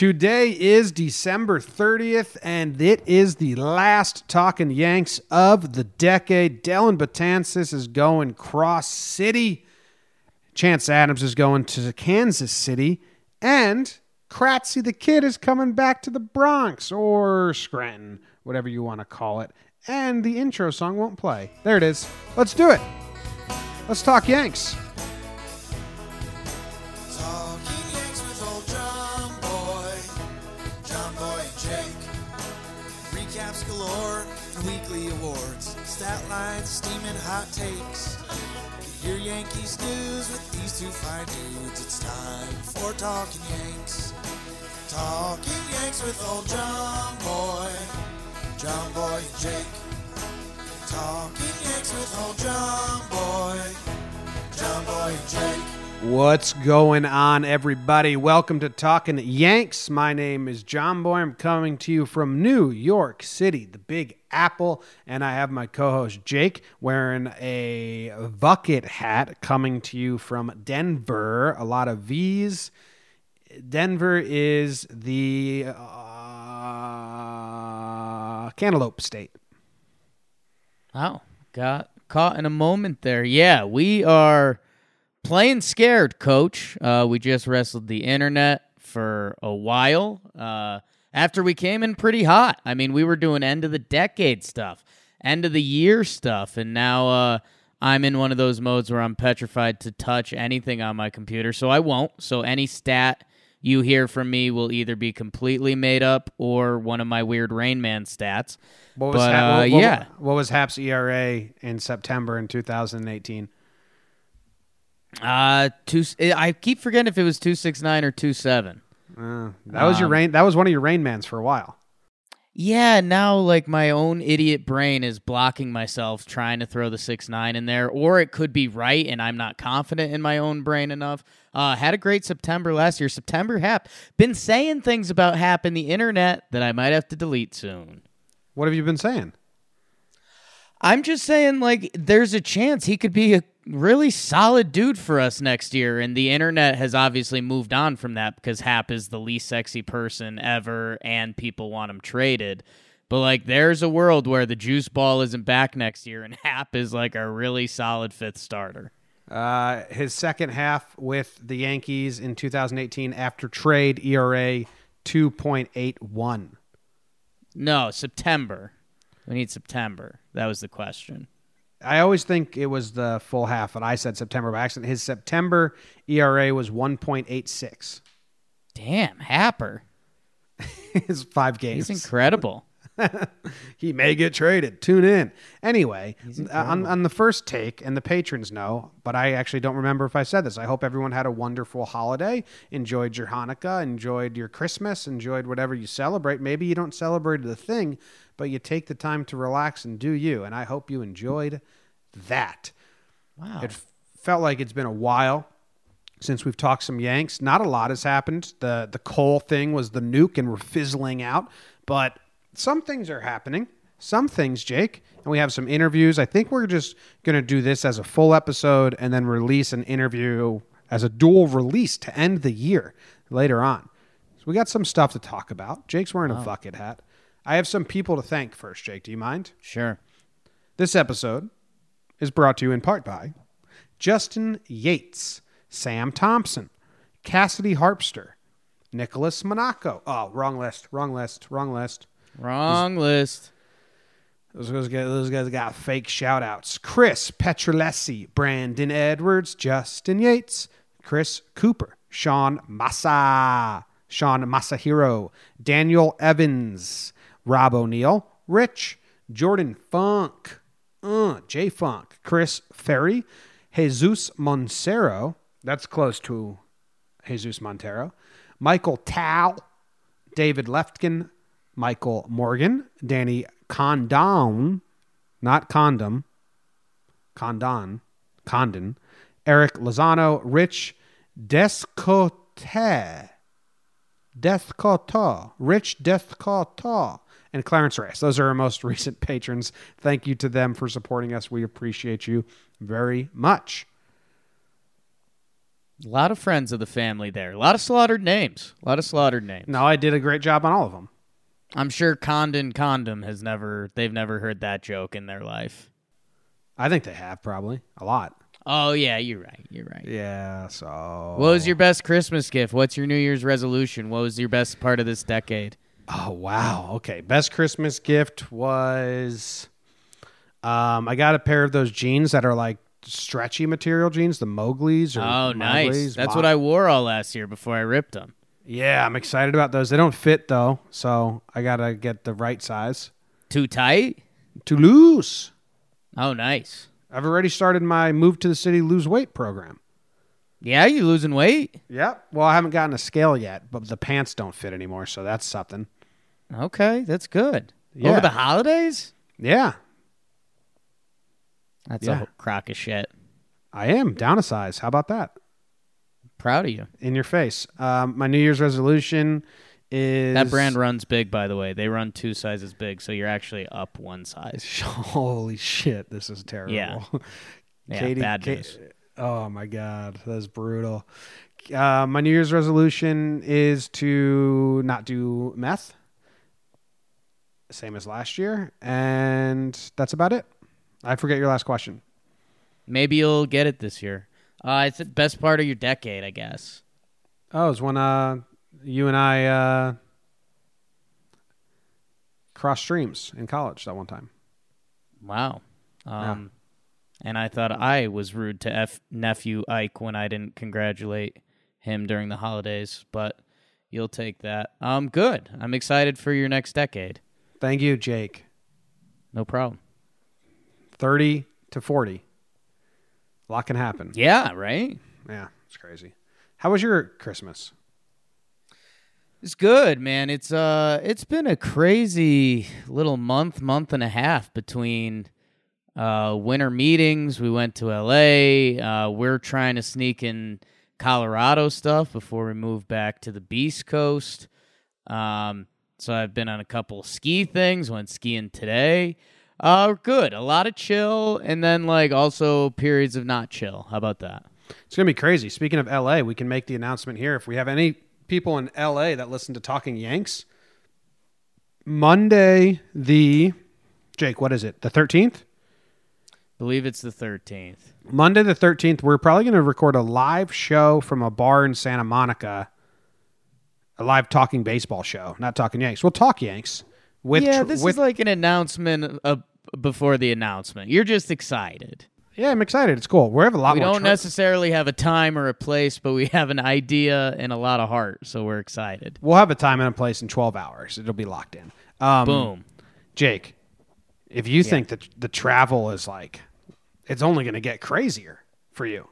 Today is December 30th, and it is the last Talking Yanks of the decade. Dellin Betances is going Cross City. Chance Adams is going to Kansas City. And Kratzy the Kid is coming back to the Bronx, or Scranton, whatever you want to call it. And the intro song won't play. There it is. Let's do it. Let's talk Yanks. Weekly awards, stat lines, steaming hot takes. Get your Yankees news with these two fine dudes. It's time for Talking Yanks. Talking Yanks with old John Boy and Jake. Talking Yanks with old John Boy and Jake. What's going on, everybody? Welcome to Talking Yanks. My name is John Boy. I'm coming to you from New York City, the Big Apple, and I have my co-host Jake wearing a bucket hat coming to you from Denver. A lot of V's. Denver is the Cantaloupe State. Oh, got caught in a moment there. Yeah, we are playing scared, Coach. We just wrestled the internet for a while after we came in pretty hot. I mean, we were doing end of the decade stuff, end of the year stuff, and now I'm in one of those modes where I'm petrified to touch anything on my computer, so I won't. So any stat you hear from me will either be completely made up or one of my weird Rain Man stats. What was Hap's ERA in September in 2018? I keep forgetting if it was 2.69 or 2.7. That was your rain. That was one of your Rain Mans for a while. Yeah, now like my own idiot brain is blocking myself trying to throw the 6.9 in there, or it could be right and I'm not confident in my own brain enough. Had a great September last year. September Hap. Been saying things about Hap in the internet that I might have to delete soon. What have you been saying? I'm just saying, like, there's a chance he could be a really solid dude for us next year, and the internet has obviously moved on from that because Hap is the least sexy person ever, and people want him traded. But, like, there's a world where the juice ball isn't back next year, and Hap is, like, a really solid fifth starter. His second half with the Yankees in 2018 after trade, ERA 2.81. No, September. We need September. That was the question. I always think it was the full half, but I said September by accident. His September ERA was 1.86. Damn, Happer. His 5 games. He's incredible. He may get traded. Tune in. Anyway, on the first take, and the patrons know, but I actually don't remember if I said this. I hope everyone had a wonderful holiday, enjoyed your Hanukkah, enjoyed your Christmas, enjoyed whatever you celebrate. Maybe you don't celebrate the thing, but you take the time to relax and do you, and I hope you enjoyed that. Wow. It felt like it's been a while since we've talked some Yanks. Not a lot has happened. The Cole thing was the nuke, and we're fizzling out, but some things are happening. Some things, Jake, and we have some interviews. I think we're just going to do this as a full episode and then release an interview as a dual release to end the year later on. So we got some stuff to talk about. Jake's wearing a bucket hat. I have some people to thank first, Jake. Do you mind? Sure. This episode is brought to you in part by Justin Yates, Sam Thompson, Cassidy Harpster, Nicholas Monaco. Oh, wrong list. Those guys got fake shout-outs. Chris Petrolesi, Brandon Edwards, Justin Yates, Chris Cooper, Sean Masahiro, Daniel Evans, Rob O'Neill, Rich, Jordan Funk, J Funk, Chris Ferry, Jesus Montero, that's close to Jesus Montero, Michael Tao, David Leftkin, Michael Morgan, Danny Condon, not Condom, Condon, Eric Lozano, Rich Descote, Rich Descote, and Clarence Reyes. Those are our most recent patrons. Thank you to them for supporting us. We appreciate you very much. A lot of friends of the family there. A lot of slaughtered names. No, I did a great job on all of them. I'm sure Condon Condom they've never heard that joke in their life. I think they have probably a lot. Oh, yeah, you're right. Yeah, so. What was your best Christmas gift? What's your New Year's resolution? What was your best part of this decade? Oh, wow. Okay. Best Christmas gift was I got a pair of those jeans that are like stretchy material jeans, the Mowgli's. Oh, nice. That's what I wore all last year before I ripped them. Yeah, I'm excited about those. They don't fit, though, so I got to get the right size. Too tight? Too loose. Oh, nice. I've already started my Move to the City Lose Weight program. Yeah, you losing weight? Yep. Well, I haven't gotten a scale yet, but the pants don't fit anymore, so that's something. Okay, that's good. Yeah. Over the holidays? Yeah, That's Yeah. a crock of shit. I am. Down a size. How about that? Proud of you. In your face. My New Year's resolution is... That brand runs big, by the way. They run 2 sizes big, so you're actually up 1 size. Holy shit, this is terrible. Yeah. Yeah, bad news. Oh, my God. That's brutal. My New Year's resolution is to not do meth. Same as last year. And that's about it. I forget your last question. Maybe you'll get it this year. It's the best part of your decade, I guess. Oh, it was when you and I crossed streams in college that one time. Wow. Yeah. And I thought I was rude to nephew Ike when I didn't congratulate him during the holidays, but you'll take that. Good. I'm excited for your next decade. Thank you, Jake. No problem. 30 to 40. A lot can happen. Yeah, right? Yeah, it's crazy. How was your Christmas? It's good, man. It's been a crazy little month and a half between winter meetings. We went to LA. We're trying to sneak in Colorado stuff before we move back to the Beast Coast. So I've been on a couple ski things, went skiing today. Good. A lot of chill, and then also periods of not chill. How about that? It's going to be crazy. Speaking of LA, we can make the announcement here. If we have any people in LA that listen to Talking Yanks, Monday Jake, what is it? The 13th? Believe it's the 13th. Monday the 13th, we're probably going to record a live show from a bar in Santa Monica, a live Talking Baseball show, not Talking Yanks. We'll talk Yanks. This is like an announcement before the announcement. You're just excited. Yeah, I'm excited. It's cool. We have a lot We more. don't necessarily have a time or a place, but we have an idea and a lot of heart, so we're excited. We'll have a time and a place in 12 hours. It'll be locked in. Boom. Jake, if you think that the travel is it's only going to get crazier for you.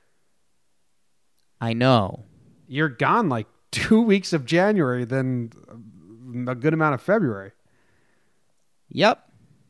I know. You're gone 2 weeks of January, then a good amount of February. Yep.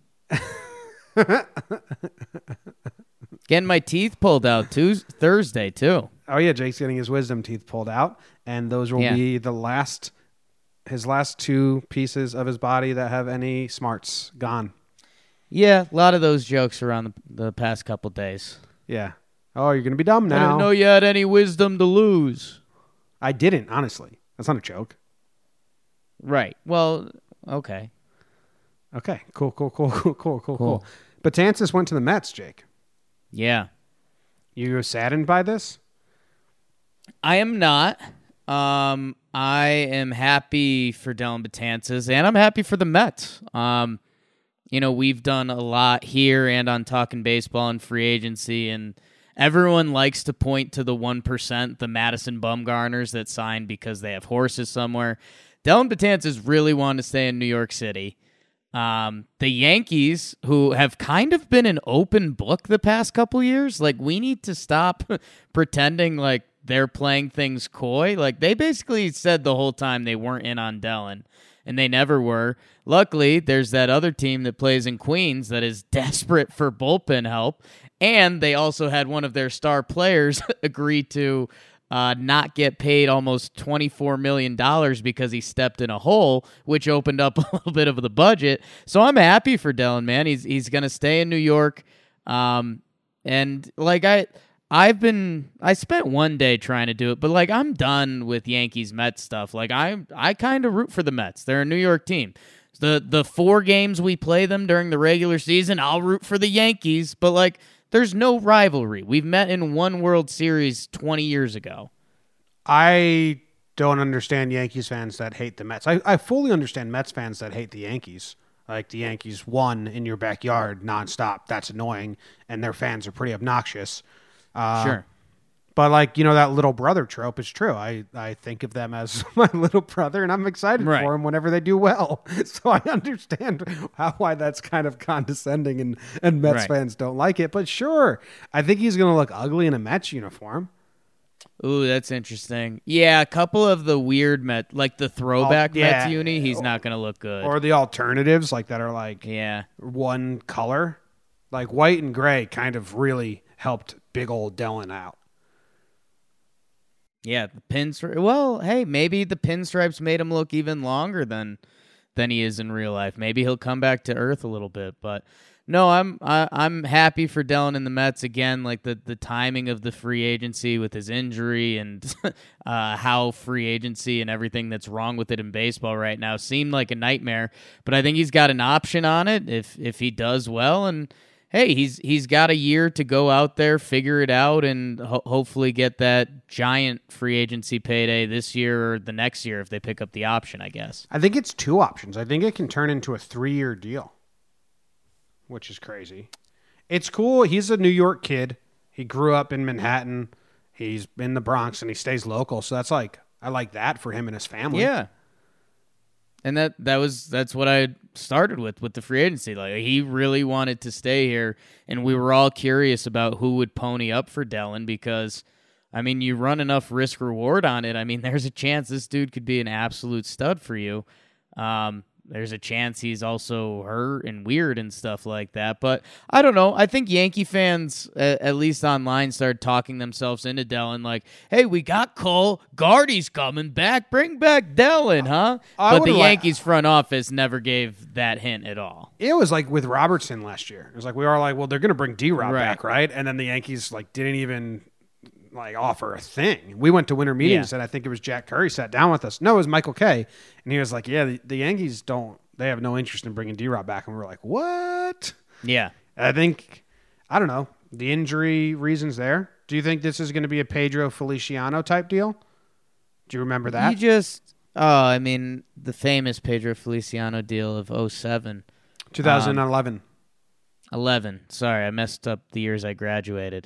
Getting my teeth pulled out Thursday, too. Oh, yeah, Jake's getting his wisdom teeth pulled out, and those will be his last 2 pieces of his body that have any smarts gone. Yeah, a lot of those jokes around the past couple days. Yeah. Oh, you're going to be dumb now. I didn't know you had any wisdom to lose. I didn't, honestly. That's not a joke. Right. Well, okay. Okay. Cool. Betances went to the Mets, Jake. Yeah. You were saddened by this? I am not. I am happy for Dellin Betances, and I'm happy for the Mets. We've done a lot here and on Talking Baseball and free agency, and everyone likes to point to the 1%, the Madison Bumgarners that signed because they have horses somewhere. Dellin Betances really wanted to stay in New York City. The Yankees, who have kind of been an open book the past couple years, we need to stop pretending they're playing things coy. They basically said the whole time they weren't in on Dellin, and they never were. Luckily, there's that other team that plays in Queens that is desperate for bullpen help, and they also had one of their star players agree to not get paid almost $24 million because he stepped in a hole, which opened up a little bit of the budget. So I'm happy for Dellin, man. He's going to stay in New York. And I spent one day trying to do it, but like I'm done with Yankees Mets stuff. Like I kind of root for the Mets. They're a New York team. The 4 games we play them during the regular season, I'll root for the Yankees, but like there's no rivalry. We've met in one World Series 20 years ago. I don't understand Yankees fans that hate the Mets. I fully understand Mets fans that hate the Yankees. Like the Yankees won in your backyard nonstop. That's annoying, and their fans are pretty obnoxious. Sure. But like, that little brother trope is true. I think of them as my little brother, and I'm excited Right. for them whenever they do well. So I understand why that's kind of condescending and Mets Right. fans don't like it. But sure, I think he's going to look ugly in a Mets uniform. Ooh, that's interesting. Yeah, a couple of the weird Met, like the throwback yeah. Mets uni, he's not going to look good. Or the alternatives, like that are like yeah. one color. Like white and gray kind of really helped big old Dellin out. Yeah, the pinstripe. Well, hey, maybe the pinstripes made him look even longer than he is in real life. Maybe he'll come back to earth a little bit. But no, I'm happy for Dellin and the Mets again. Like the timing of the free agency with his injury and how free agency and everything that's wrong with it in baseball right now seemed like a nightmare. But I think he's got an option on it if he does well. And hey, he's got a year to go out there, figure it out, and hopefully get that giant free agency payday this year or the next year if they pick up the option, I guess. I think it's 2 options. I think it can turn into a 3-year deal, which is crazy. It's cool. He's a New York kid. He grew up in Manhattan. He's in the Bronx, and he stays local. So that's like, I like that for him and his family. Yeah. And that's what I started with the free agency. Like he really wanted to stay here, and we were all curious about who would pony up for Dellin because, I mean, you run enough risk reward on it. I mean, there's a chance this dude could be an absolute stud for you. There's a chance he's also hurt and weird and stuff like that. But I don't know. I think Yankee fans, at least online, started talking themselves into Dellin like, hey, we got Cole. Guardy's coming back. Bring back Dellin, huh? But the Yankees front office never gave that hint at all. It was like with Robertson last year. It was like, we were like, well, they're going to bring D-Rob Right. back, right? And then the Yankees like didn't even like offer a thing. We went to winter meetings, and I think it was Jack Curry sat down with us. No, it was Michael Kay. And he was like, yeah, the Yankees they have no interest in bringing D-Rob back. And we were like, what? Yeah. I don't know, the injury reasons there. Do you think this is going to be a Pedro Feliciano type deal? Do you remember that? The famous Pedro Feliciano deal of 07. 2011. 11. Sorry, I messed up the years I graduated.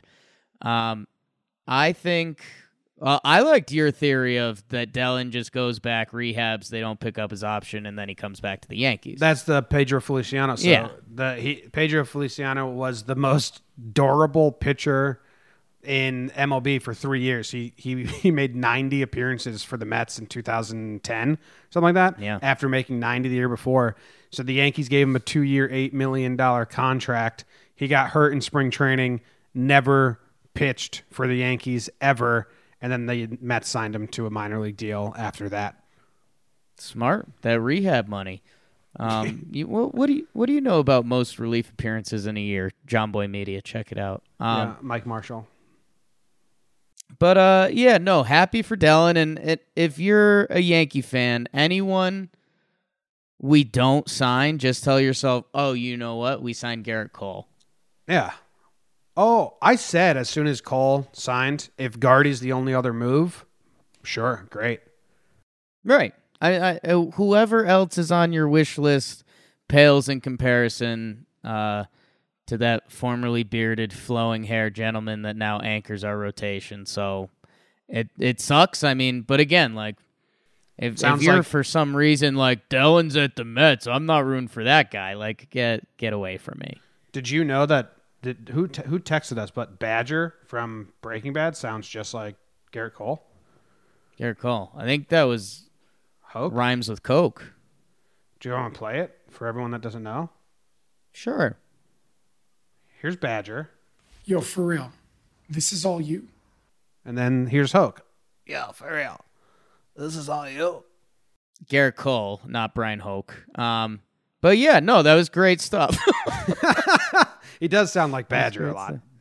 I think I liked your theory of that Dellin just goes back, rehabs, they don't pick up his option, and then he comes back to the Yankees. That's the Pedro Feliciano. So Yeah. Pedro Feliciano was the most durable pitcher in MLB for 3 years. He made 90 appearances for the Mets in 2010, something like that. Yeah. After making 90 the year before. So the Yankees gave him a 2-year, $8 million contract. He got hurt in spring training, never pitched for the Yankees ever, and then the Mets signed him to a minor league deal after that. Smart. That rehab money. What do you know about most relief appearances in a year? John Boy Media, check it out. Mike Marshall. But happy for Dellin. And if you're a Yankee fan, anyone we don't sign, just tell yourself, oh, you know what? We signed Garrett Cole. Yeah. Oh, I said as soon as Cole signed, if Guardy's the only other move, sure, great. Right. I whoever else is on your wish list pales in comparison to that formerly bearded, flowing hair gentleman that now anchors our rotation. So it sucks. I mean, but again, like if you're like, for some reason like Dellin's at the Mets, I'm not rooting for that guy. Like get away from me. Did you know that? Who texted us? But Badger from Breaking Bad sounds just like Garrett Cole. Garrett Cole. I think that was Hope. rhymes with Coke. Do you want to play it for everyone that doesn't know? Sure. Here's Badger. Yo, for real. This is all you. And then here's Hoke. Yo, for real. This is all you. Garrett Cole, not Brian Hoke. But yeah, no, that was great stuff. He does sound like Badger a lot.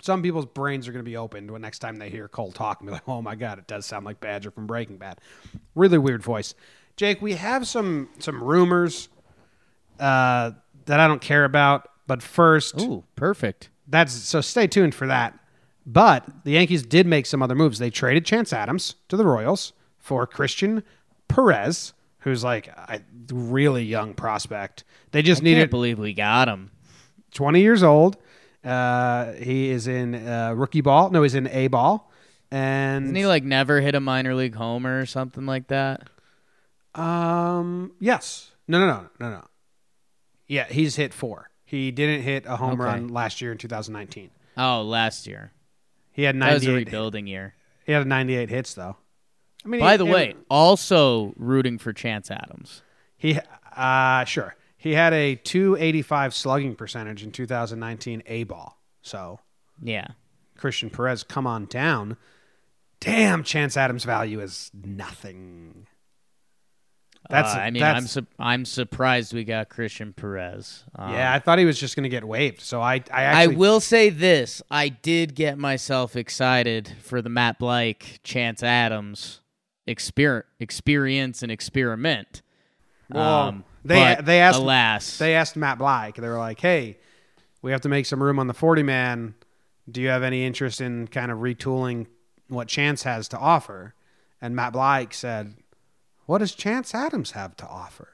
some people's brains are going to be opened when next time they hear Cole talk and be like, oh my God, it does sound like Badger from Breaking Bad. Really weird voice. Jake, we have some rumors that I don't care about, but first, Ooh, perfect. so stay tuned for that. But the Yankees did make some other moves. They traded Chance Adams to the Royals for Christian Perez, who's like a really young prospect. They just I needed can't believe we got him. 20 years old. He is in rookie ball. No, he's in A ball. And Didn't he like never hit a minor league homer or something like that? yes. No. Yeah, he's hit 4. He didn't hit a home Okay. run last year in 2019. Oh, last year. He had That was a 98. rebuilding year. He had 98 hits though. I mean, By the way, also rooting for Chance Adams. he sure. He had a 285 slugging percentage in 2019 A ball. So, Yeah. Christian Perez, come on down. Damn, Chance Adams' value is nothing. I'm surprised we got Christian Perez. Yeah, I thought he was just going to get waived. So I I actually will say this. I did get myself excited for the Matt Blake, Chance Adams experience and experiment. Well, But they asked alas. they asked Matt Blake. They were like, "Hey, we have to make some room on the 40 man. Do you have any interest in kind of retooling what Chance has to offer?" And Matt Blake said, "What does Chance Adams have to offer?"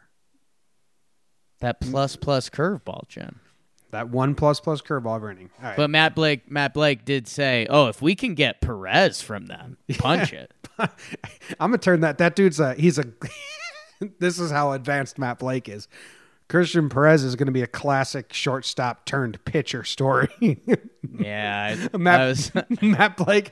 that plus curveball, Jim. That 1++ curveball every inning. All right. But Matt Blake did say, "Oh, if we can get Perez from them, punch it." I'm gonna turn that. That dude's he's a. This is how advanced Matt Blake is. Christian Perez is going to be a classic shortstop turned pitcher story. Yeah, Matt Blake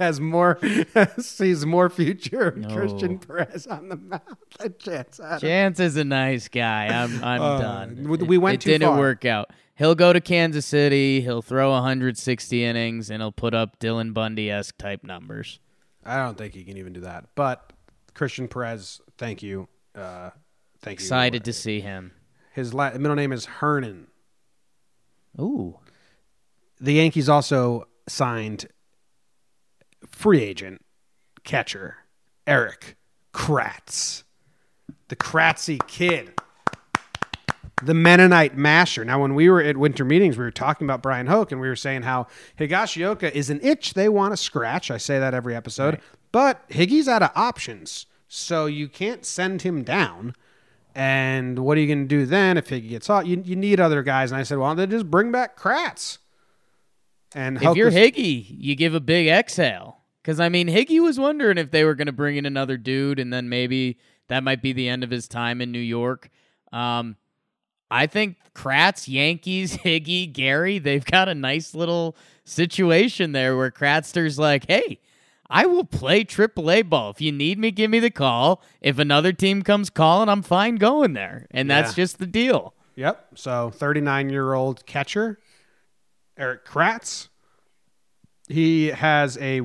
sees more future of No. Christian Perez on the mound than Chance Adams. Chance is a nice guy. I'm done. we went it too didn't far. work out. He'll go to Kansas City. He'll throw 160 innings, and he'll put up Dylan Bundy-esque type numbers. I don't think he can even do that. But Christian Perez, thank you. Thank Excited you. to see him. His middle name is Hernan. Ooh. The Yankees also signed free agent catcher Eric Kratz, the Kratzy kid, the Mennonite masher. Now, when we were at winter meetings, we were talking about Brian Hoke, and we were saying how Higashioka is an itch they want to scratch. I say that every episode. Right. But Higgy's out of options, so you can't send him down. And what are you going to do then if Higgy gets hot? You need other guys. And I said, well, then just bring back Kratz. And If Hoke you're was- Higgy, you give a big exhale. Because, I mean, Higgy was wondering if they were going to bring in another dude, and then maybe that might be the end of his time in New York. I think Kratz, Yankees, Higgy, Gary, they've got a nice little situation there where Kratzter's like, hey, I will play AAA ball. If you need me, give me the call. If another team comes calling, I'm fine going there. And that's Yeah. just the deal. Yep. So 39-year-old catcher, Eric Kratz. He has a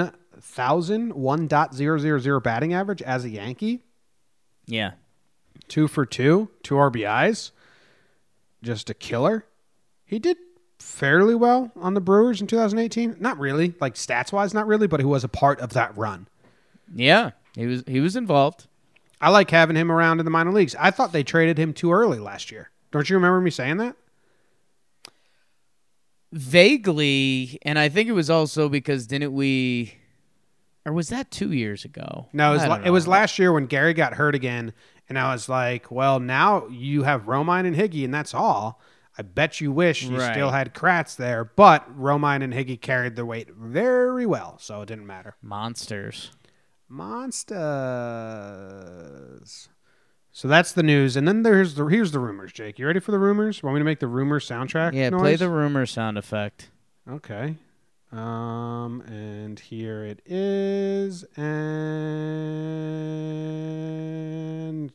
1,000 batting average as a Yankee. Yeah. 2 for 2 RBIs. Just a killer. He did fairly well on the Brewers in 2018. Not really, like stats-wise, not really, but he was a part of that run. Yeah. He was involved. I like having him around in the minor leagues. I thought they traded him too early last year. Don't you remember me saying that? Vaguely, and I think it was also because didn't we, or was that 2 years ago? No, I don't it was know. last year when Gary got hurt again, and I was like, well, now you have Romine and Higgy, and that's all. I bet you wish you Right. still had Kratz there, but Romine and Higgy carried the weight very well, so it didn't matter. Monsters. Monsters. So that's the news, and then here's the rumors, Jake. You ready for the rumors? Want me to make the rumors soundtrack Yeah, noise? play the rumor sound effect. Okay. And here it is, and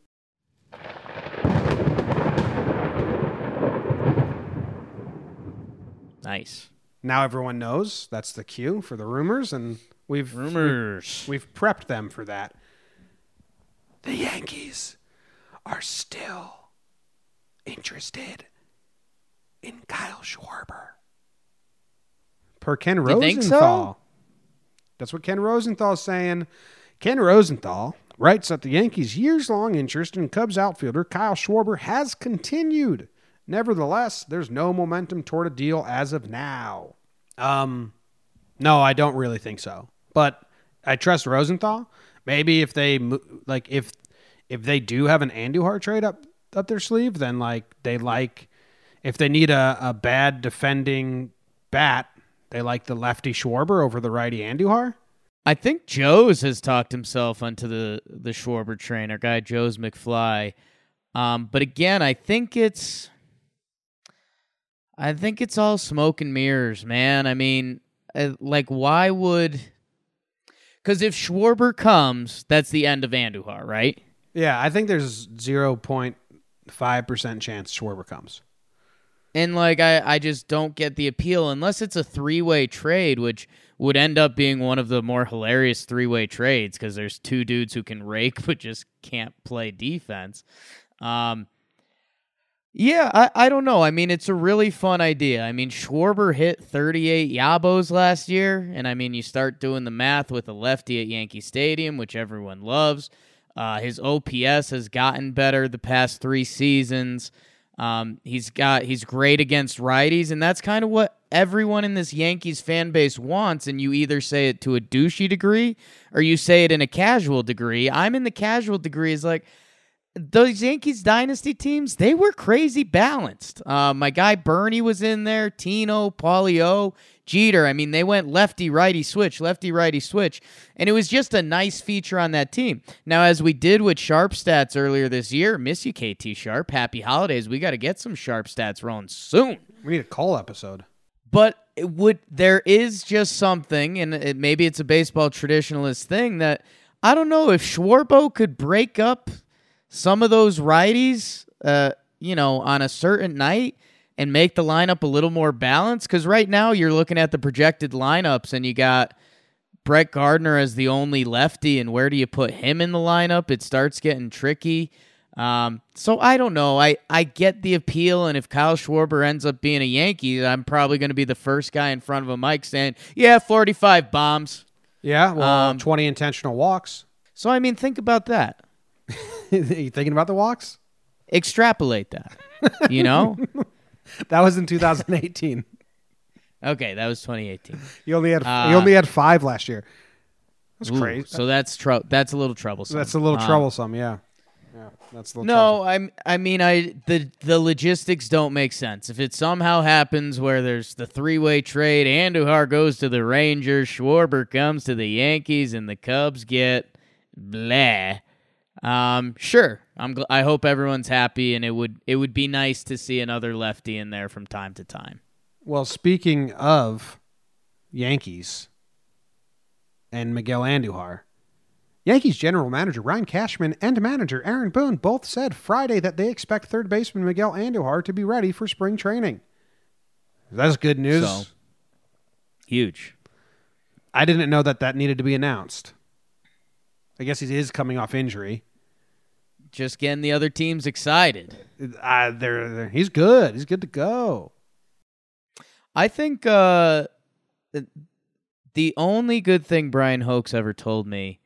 Nice. now everyone knows that's the cue for the rumors, and we've prepped them for that. The Yankees are still interested in Kyle Schwarber. per Ken You think so? Rosenthal. That's what Ken Rosenthal's saying. Ken Rosenthal writes that the Yankees' years-long interest in Cubs outfielder Kyle Schwarber has continued. Nevertheless, there's no momentum toward a deal as of now. No, I don't really think so. But I trust Rosenthal. Maybe if they if they do have an Andujar trade up their sleeve, then if they need a bad defending bat, they like the lefty Schwarber over the righty Andujar. I think Joe's has talked himself onto the Schwarber train, our guy Joe's McFly. But again, I think it's all smoke and mirrors, man. I mean, why would? Because if Schwarber comes, that's the end of Andujar, right? Yeah, I think there's 0.5% chance Schwarber comes. And I just don't get the appeal unless it's a three-way trade, which would end up being one of the more hilarious three-way trades because there's two dudes who can rake but just can't play defense. I don't know. I mean, it's a really fun idea. I mean, Schwarber hit 38 Yabos last year, and I mean, you start doing the math with a lefty at Yankee Stadium, which everyone loves. His OPS has gotten better the past 3 seasons. He's great against righties, and that's kind of what everyone in this Yankees fan base wants, and you either say it to a douchey degree or you say it in a casual degree. I'm in the casual degree is those Yankees dynasty teams, they were crazy balanced. My guy Bernie was in there, Tino, Paulio, Jeter. I mean, they went lefty-righty switch, and it was just a nice feature on that team. Now, as we did with Sharp Stats earlier this year, miss you, KT Sharp. Happy holidays. We got to get some Sharp Stats rolling soon. We need a call episode. But there is just something, and maybe it's a baseball traditionalist thing, that I don't know if Schwarbo could break up some of those righties, on a certain night and make the lineup a little more balanced. Because right now you're looking at the projected lineups and you got Brett Gardner as the only lefty, and where do you put him in the lineup? It starts getting tricky. So I don't know. I get the appeal, and if Kyle Schwarber ends up being a Yankee, I'm probably going to be the first guy in front of a mic saying, yeah, 45 bombs. Yeah, well, 20 intentional walks. So, I mean, think about that. You thinking about the walks? Extrapolate that, That was in 2018. Okay, that was 2018. You only had 5 last year. That's crazy. So that's a little troublesome. That's a little troublesome, yeah. Yeah, that's a little troublesome. The logistics don't make sense. If it somehow happens where there's the 3-way trade, Andujar goes to the Rangers, Schwarber comes to the Yankees, and the Cubs get blah. Sure. I hope everyone's happy, and it would be nice to see another lefty in there from time to time. Well, speaking of Yankees and Miguel Andujar, Yankees general manager Ryan Cashman and manager Aaron Boone both said Friday that they expect third baseman Miguel Andujar to be ready for spring training. That's good news. So, huge. I didn't know that needed to be announced. I guess he is coming off injury. Just getting the other teams excited. He's good. He's good to go. I think the only good thing Brian Hoke's ever told me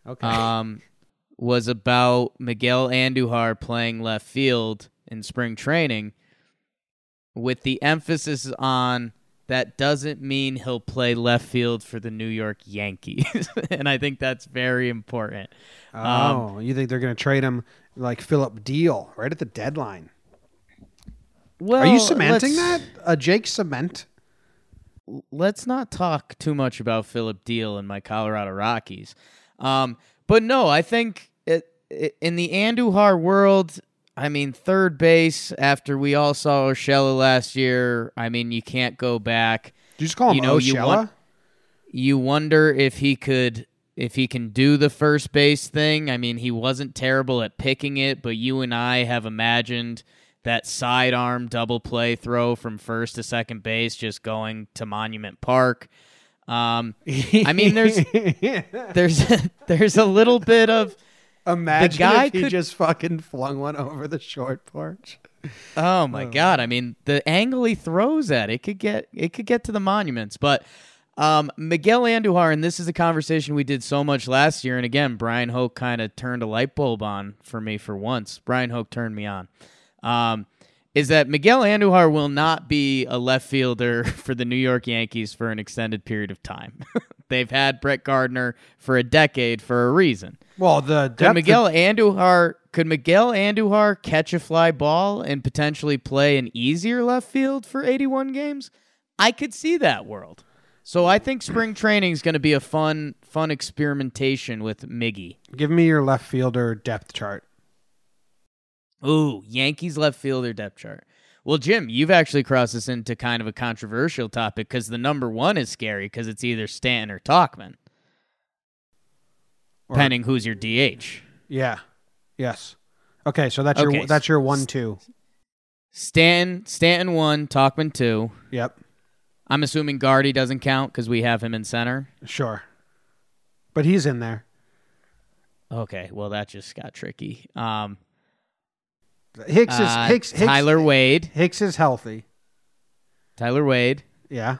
was about Miguel Andujar playing left field in spring training, with the emphasis on that doesn't mean he'll play left field for the New York Yankees. And I think that's very important. You think they're going to trade him like Philip Deal right at the deadline? Well, are you cementing that? A Jake cement? Let's not talk too much about Philip Deal and my Colorado Rockies. But no, I think in the Andujar world, I mean, third base, after we all saw Urshela last year, I mean, you can't go back. Did you just call him Urshela? You wonder if he can do the first base thing. I mean, he wasn't terrible at picking it, but you and I have imagined that sidearm double play throw from first to second base just going to Monument Park. I mean, there's a little bit of Imagine guy if he could- just fucking flung one over the short porch. Oh my God! I mean, the angle he throws at it could get to the monuments. But Miguel Andujar, and this is a conversation we did so much last year. And again, Brian Hoke kind of turned a light bulb on for me for once. Brian Hoke turned me on. Is that Miguel Andujar will not be a left fielder for the New York Yankees for an extended period of time. They've had Brett Gardner for a decade for a reason. Well, the Could depth Miguel Andujar catch a fly ball and potentially play an easier left field for 81 games? I could see that world. So I think spring training is going to be a fun experimentation with Miggy. give me your left fielder depth chart. Ooh, Yankees left fielder depth chart. Well, Jim, you've actually crossed this into kind of a controversial topic because the number one is scary because it's either Stanton or Tauchman, depending who's your DH. Yeah. Yes. Okay, so that's Okay, your 1-2. Stanton 1, Tauchman 2. Yep. I'm assuming Gardy doesn't count because we have him in center. Sure. But he's in there. Okay, well that just got tricky. Hicks is Tyler Wade. Hicks is healthy. Tyler Wade. Yeah.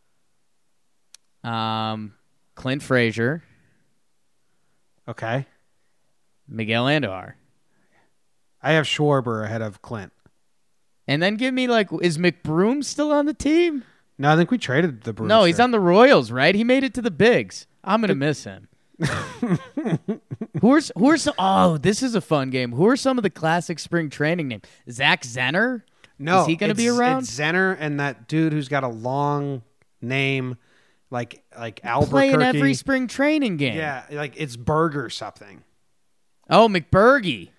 Clint Frazier. Okay. Miguel Andujar. I have Schwarber ahead of Clint. And then give me is McBroom still on the team? No, I think we traded the Brewster. No, he's on the Royals, right? He made it to the bigs. I'm gonna miss him. Who's this is a fun game. Who are some of the classic spring training names? Zach Zenner? No, is he gonna be around? It's Zenner and that dude who's got a long name, like Albuquerque. Playing every spring training game. Yeah, like it's Burger something. Oh, McBurgie.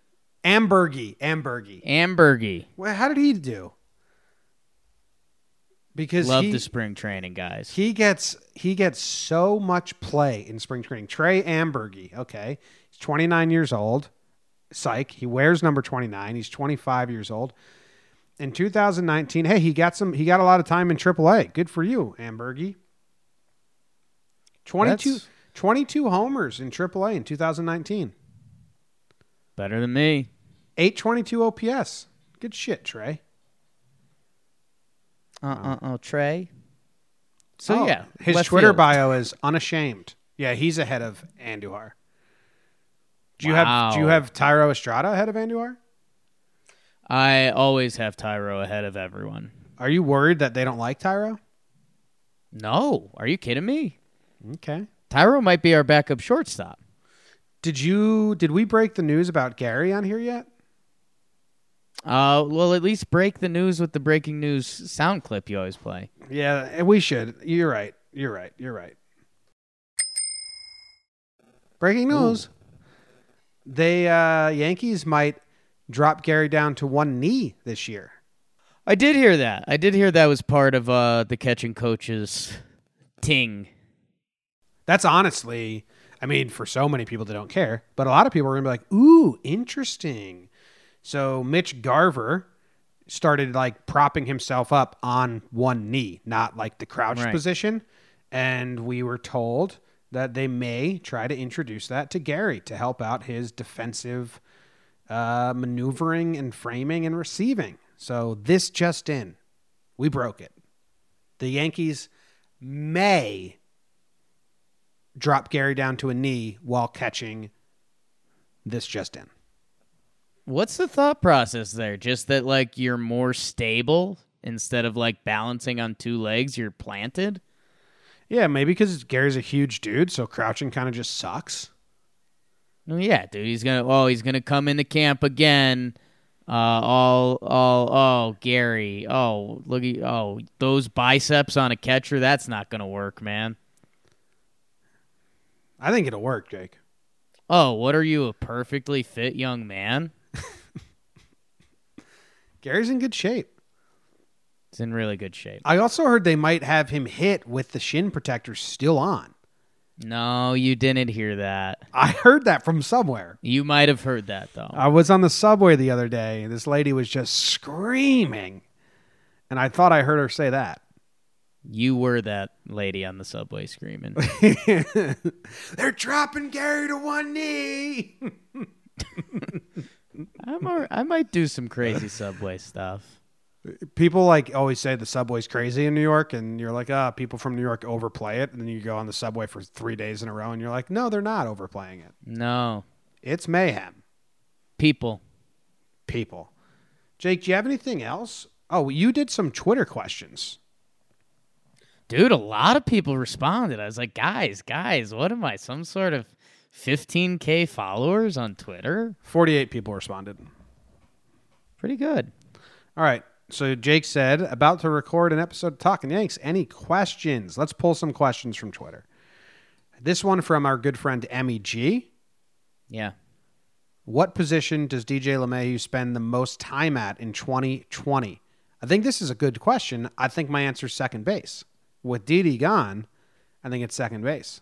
Ambergy. Well, how did he do? Because Love the spring training guys. He gets so much play in spring training. Trey Ambergy, okay. He's 29 years old. Psych. He wears number 29. He's 25 years old. In 2019, hey, he got a lot of time in AAA. Good for you, Ambergy. 22 homers in AAA in 2019. Better than me. 822 OPS. Good shit, Trey. Trey. So yeah, his left Twitter field. bio is unashamed. Yeah, he's ahead of Andujar. Do you have Tyro Estrada ahead of Andujar? I always have Tyro ahead of everyone. Are you worried that they don't like Tyro? No, are you kidding me? Okay. Tyro might be our backup shortstop. Did we break the news about Gary on here yet? Well, at least break the news with the breaking news sound clip you always play. Yeah, we should. You're right. Breaking news. They Yankees might drop Gary down to one knee this year. I did hear that. Was part of the catching coach's ting. That's honestly, I mean, for so many people that don't care, but a lot of people are going to be like, ooh, interesting. So Mitch Garver started propping himself up on one knee, not like the crouched position. And we were told that they may try to introduce that to Gary to help out his defensive maneuvering and framing and receiving. So this just in, we broke it. The Yankees may drop Gary down to a knee while catching this just in. What's the thought process there? Just that you're more stable instead of balancing on two legs, you're planted? Yeah, maybe because Gary's a huge dude, so crouching kind of just sucks. No, yeah, dude, he's gonna come into camp again. Gary. Those biceps on a catcher, that's not gonna work, man. I think it'll work, Jake. Oh, what are you, a perfectly fit young man? Gary's in good shape. He's in really good shape. I also heard they might have him hit with the shin protector still on. No, you didn't hear that. I heard that from somewhere. You might have heard that, though. I was on the subway the other day, and this lady was just screaming. And I thought I heard her say that. You were that lady on the subway screaming. They're dropping Gary to one knee. I might do some crazy subway stuff. People like always say the subway's crazy in New York, and you're like, people from New York overplay it. And then you go on the subway for 3 days in a row, and you're like, no, they're not overplaying it. No. It's mayhem. People. Jake, do you have anything else? Oh, you did some Twitter questions. Dude, a lot of people responded. I was like, guys, what am I? Some sort of 15K followers on Twitter? 48 people responded. Pretty good. All right. So Jake said, about to record an episode of Talking Yanks. Any questions? Let's pull some questions from Twitter. This one from our good friend Emmy G. Yeah. What position does DJ LeMahieu spend the most time at in 2020? I think this is a good question. I think my answer is second base. With Didi gone, I think it's second base.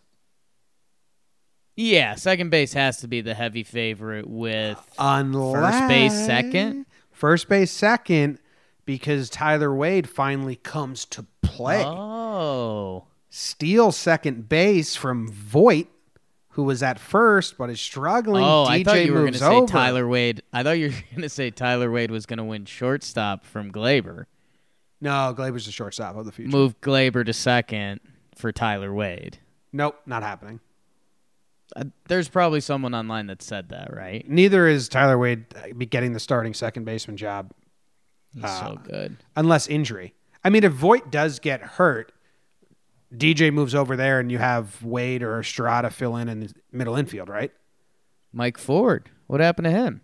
Yeah, second base has to be the heavy favorite with Unless first base second. First base second, because Tyler Wade finally comes to play. Oh. Steals second base from Voit, who was at first but is struggling. Oh, DJ I thought you were going to say over. Tyler Wade. I thought you were going to say Tyler Wade was going to win shortstop from Glaber. No, Glaber's the shortstop of the future. Move Glaber to second for Tyler Wade. Nope, not happening. There's probably someone online that said that, right? Neither is Tyler Wade be getting the starting second baseman job. He's so good. Unless injury. I mean, if Voit does get hurt, DJ moves over there and you have Wade or Estrada fill in the middle infield, right? Mike Ford. What happened to him?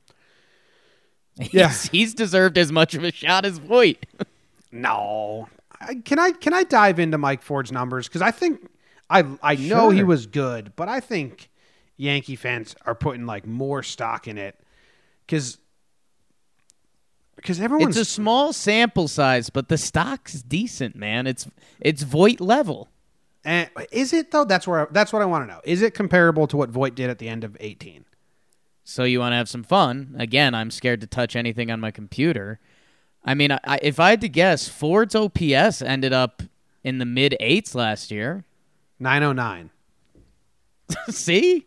Yeah. He's deserved as much of a shot as Voit. No. Can I dive into Mike Ford's numbers? Because I think I know he was good, but I think Yankee fans are putting like more stock in it because everyone's It's a small sample size, but the stock's decent, man. It's Voit level. And is it though? That's what I want to know. Is it comparable to what Voit did at the end of 2018? So you want to have some fun? Again, I'm scared to touch anything on my computer. I mean, if I had to guess, Ford's OPS ended up in the mid 8s last year. 909. See?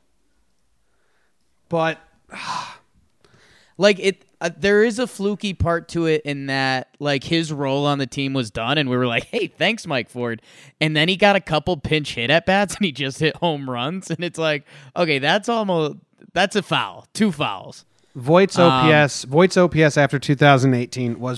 But like there is a fluky part to it in that like his role on the team was done and we were like, hey, thanks, Mike Ford. And then he got a couple pinch hit at bats and he just hit home runs. And it's like, okay, that's a foul. 2 fouls. Voigt's OPS after 2018 was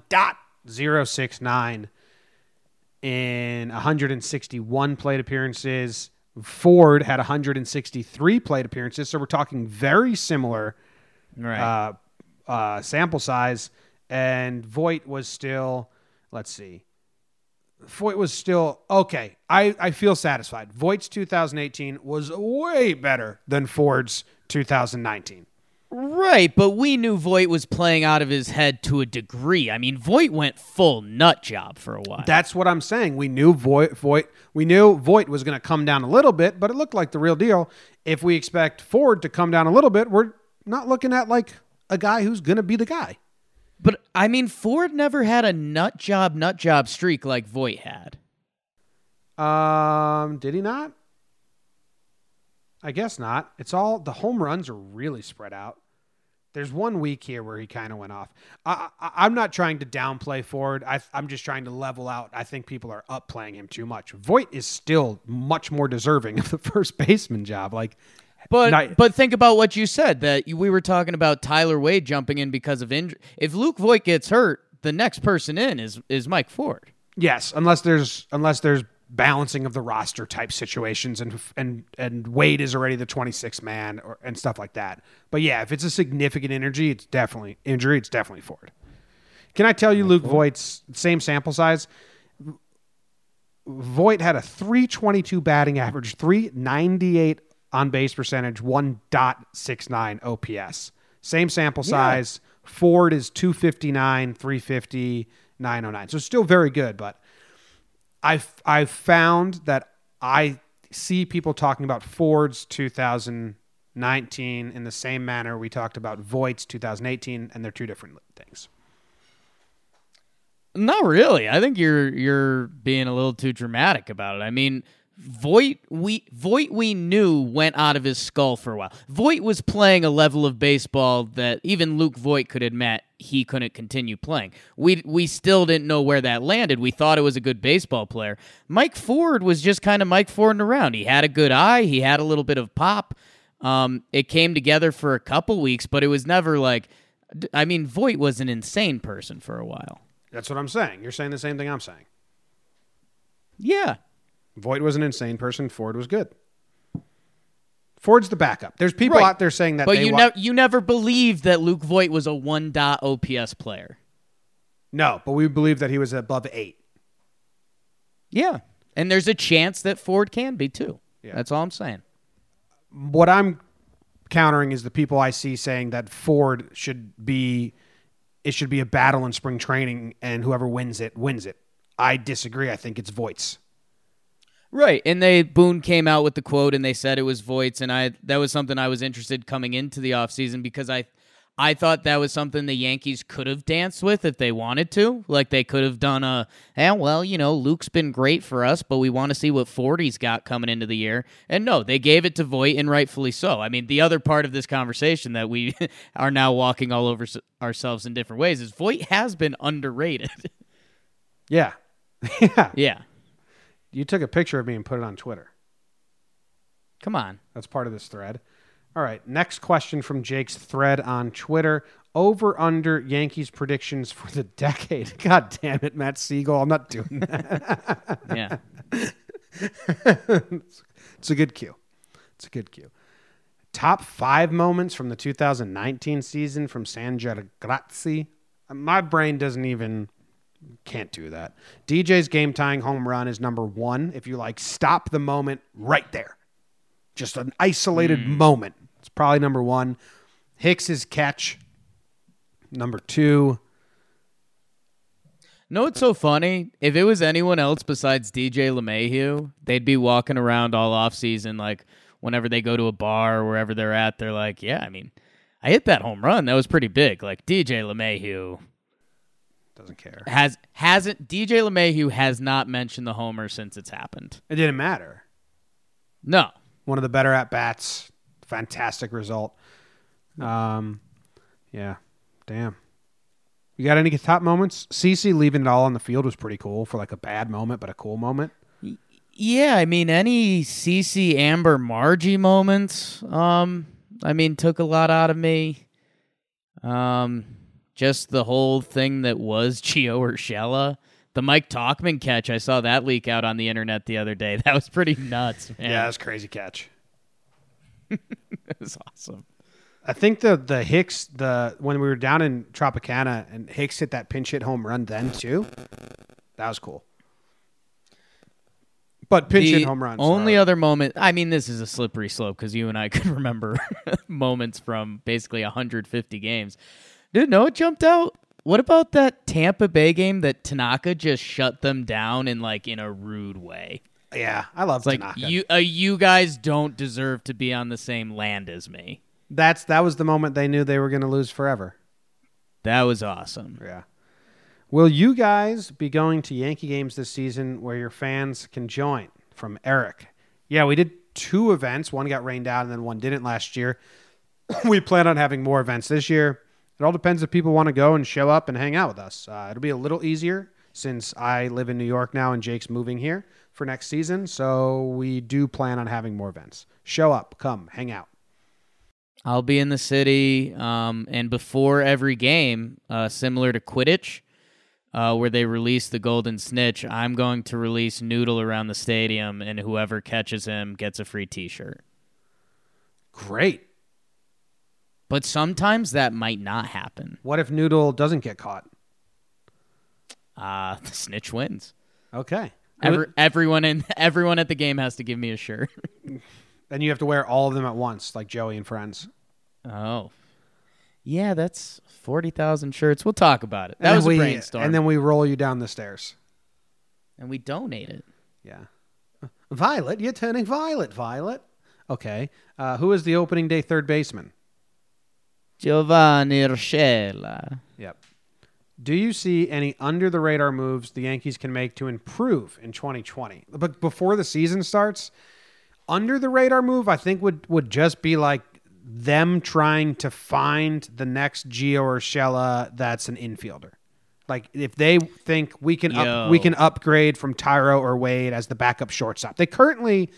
1.069 in 161 plate appearances. Ford had 163 plate appearances, so we're talking very similar Right. sample size. And Voit was still, let's see. Voit was still, okay, I feel satisfied. Voigt's 2018 was way better than Ford's 2019. Right, but we knew Voit was playing out of his head to a degree. I mean, Voit went full nut job for a while. That's what I'm saying. We knew Voit was going to come down a little bit, but it looked like the real deal. If we expect Ford to come down a little bit, we're not looking at like a guy who's going to be the guy. But I mean, Ford never had a nut job streak like Voit had. Did he not? I guess not. It's all the home runs are really spread out. There's 1 week here where he kind of went off. I'm not trying to downplay Ford. I'm just trying to level out. I think people are upplaying him too much. Voit is still much more deserving of the first baseman job. But think about what you said, that we were talking about Tyler Wade jumping in because of injury. If Luke Voit gets hurt, the next person in is Mike Ford. Yes, unless there's balancing of the roster type situations and Wade is already the 26th man and stuff like that. But yeah, if it's a significant injury, it's definitely Ford. Can I tell you Luke Voigt's same sample size? Voit had a 322 batting average, 398 on base percentage, 1.69 OPS. Same sample size. Ford is 259, 350, 909. So still very good, but I've found that I see people talking about Ford's 2019 in the same manner we talked about Voigt's 2018, and they're two different things. Not really. I think you're being a little too dramatic about it. I mean, Voit we knew went out of his skull for a while. Voit was playing a level of baseball that even Luke Voit could admit he couldn't continue playing. We still didn't know where that landed. We thought it was a good baseball player. Mike Ford was just kind of Mike Fording around. He had a good eye. He had a little bit of pop. It came together for a couple weeks, but it was never like. I mean, Voit was an insane person for a while. That's what I'm saying. You're saying the same thing I'm saying. Yeah. Voit was an insane person. Ford was good. Ford's the backup. There's people Right. out there saying that But they you never believed that Luke Voit was a 1. OPS player. No, but we believe that he was above 8. Yeah. And there's a chance that Ford can be too. Yeah. That's all I'm saying. What I'm countering is the people I see saying that Ford should be a battle in spring training and whoever wins it wins it. I disagree. I think it's Voit's. Right. And Boone came out with the quote and they said it was Voigt's, and that was something I was interested coming into the offseason because I thought that was something the Yankees could have danced with if they wanted to. Like they could have done Luke's been great for us, but we want to see what Fordy's got coming into the year. And no, they gave it to Voit, and rightfully so. I mean, the other part of this conversation that we are now walking all over ourselves in different ways is Voit has been underrated. Yeah. Yeah. Yeah. You took a picture of me and put it on Twitter. Come on. That's part of this thread. All right. Next question from Jake's thread on Twitter. Over under Yankees predictions for the decade. God damn it, Matt Siegel. I'm not doing that. Yeah. It's a good cue. Top 5 moments from the 2019 season from San Grazie. My brain can't do that. DJ's game-tying home run is number 1. If you stop the moment right there. Just an isolated moment. It's probably number 1. Hicks's catch, number 2. No, it's so funny. If it was anyone else besides DJ LeMahieu, they'd be walking around all offseason, like whenever they go to a bar or wherever they're at, they're like, yeah, I mean, I hit that home run. That was pretty big. Like DJ LeMahieu doesn't care. DJ LeMahieu has not mentioned the homer since it's happened. It didn't matter. No. One of the better at-bats. Fantastic result. Yeah. Damn. You got any top moments? CeCe leaving it all on the field was pretty cool for a bad moment, but a cool moment. Yeah, I mean, any CeCe Amber Margie moments, took a lot out of me. Just the whole thing that was Gio Urshela. The Mike Tauchman catch, I saw that leak out on the internet the other day. That was pretty nuts, man. Yeah, that's a crazy catch. That was awesome. I think the Hicks, when we were down in Tropicana and Hicks hit that pinch hit home run then too, that was cool. But pinch hit home runs. Only other moment, this is a slippery slope because you and I could remember moments from basically 150 games. Dude, no, it jumped out. What about that Tampa Bay game that Tanaka just shut them down in a rude way? Yeah, I love Tanaka. You guys don't deserve to be on the same land as me. That was the moment they knew they were going to lose forever. That was awesome. Yeah. Will you guys be going to Yankee games this season where your fans can join? From Eric. Yeah, we did 2 events. One got rained out and then one didn't last year. We plan on having more events this year. It all depends if people want to go and show up and hang out with us. It'll be a little easier since I live in New York now and Jake's moving here for next season. So we do plan on having more events. Show up, come, hang out. I'll be in the city, and before every game, similar to Quidditch, where they release the Golden Snitch, I'm going to release Noodle around the stadium, and whoever catches him gets a free T-shirt. Great. But sometimes that might not happen. What if Noodle doesn't get caught? The Snitch wins. Okay. Everyone at the game has to give me a shirt. Then you have to wear all of them at once, like Joey and Friends. Oh. Yeah, that's 40,000 shirts. We'll talk about it. That was a brainstorm. And then we roll you down the stairs. And we donate it. Yeah. Violet, you're turning violet, Violet. Okay. Who is the opening day third baseman? Giovanni Urshela. Yep. Do you see any under the radar moves the Yankees can make to improve in 2020? But before the season starts, under the radar move I think would just be like them trying to find the next Gio Urshela that's an infielder. Like if they think we can upgrade from Tyro or Wade as the backup shortstop. They currently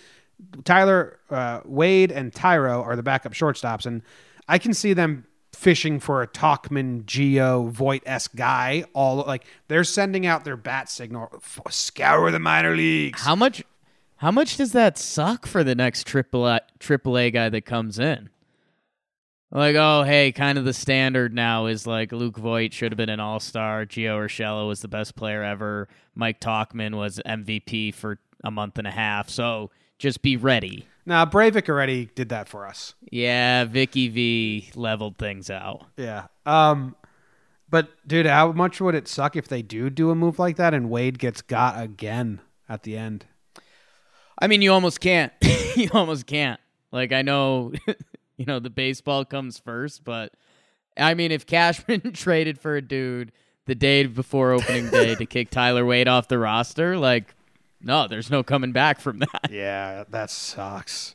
Wade and Tyro are the backup shortstops, and I can see them fishing for a Tauchman, Gio, Voit-esque guy. All like they're sending out their bat signal, scour the minor leagues. How much does that suck for the next AAA guy that comes in? Like, oh, hey, kind of the standard now is like Luke Voit should have been an all-star. Gio Urshela was the best player ever. Mike Tauchman was MVP for a month and a half. So just be ready. Nah, Breivik already did that for us. Yeah, Vicky V leveled things out. Yeah. But, dude, how much would it suck if they do a move like that and Wade gets got again at the end? I mean, you almost can't. You almost can't. Like, I know, the baseball comes first, but, I mean, if Cashman traded for a dude the day before opening day to kick Tyler Wade off the roster, like, no, there's no coming back from that. Yeah, that sucks.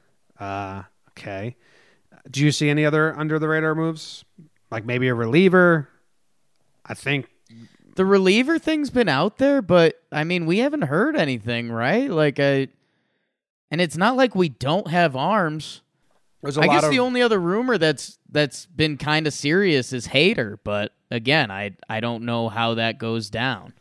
Okay. Do you see any other under-the-radar moves? Like maybe a reliever? I think the reliever thing's been out there, but, I mean, we haven't heard anything, right? Like, and it's not like we don't have arms. I guess the only other rumor that's been kind of serious is Hader, but, again, I don't know how that goes down.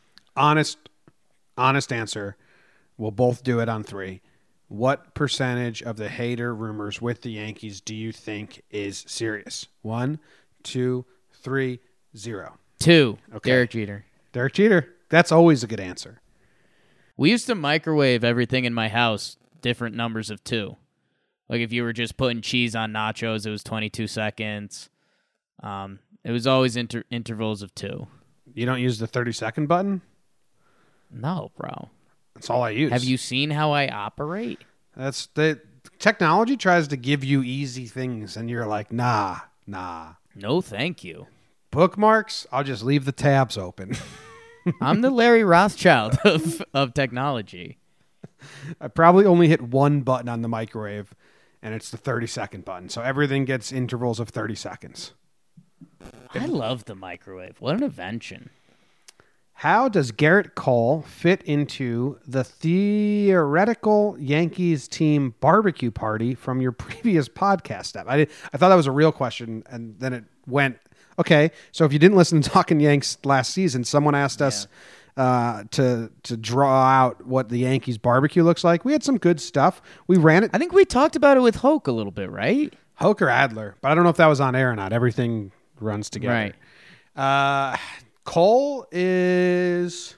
Honest answer. We'll both do it on 3. What percentage of the Hader rumors with the Yankees do you think is serious? 1, 2, 3, 0. 2. Okay. Derek Jeter. That's always a good answer. We used to microwave everything in my house, different numbers of 2. Like if you were just putting cheese on nachos, it was 22 seconds. It was always intervals of 2. You don't use the 30-second button? No, bro. That's all I use. Have you seen how I operate? That's the technology tries to give you easy things, and you're like, nah. No, thank you. Bookmarks, I'll just leave the tabs open. I'm the Larry Rothschild of technology. I probably only hit one button on the microwave, and it's the 30-second button. So everything gets intervals of 30 seconds. I love the microwave. What an invention. How does Garrett Cole fit into the theoretical Yankees team barbecue party from your previous podcast step? I thought that was a real question, and then it went, okay, so if you didn't listen to Talking Yanks last season, someone asked us to draw out what the Yankees barbecue looks like. We had some good stuff. We ran it. I think we talked about it with Hoke a little bit, right? Hoke or Adler, but I don't know if that was on air or not. Everything runs together. Right. Cole is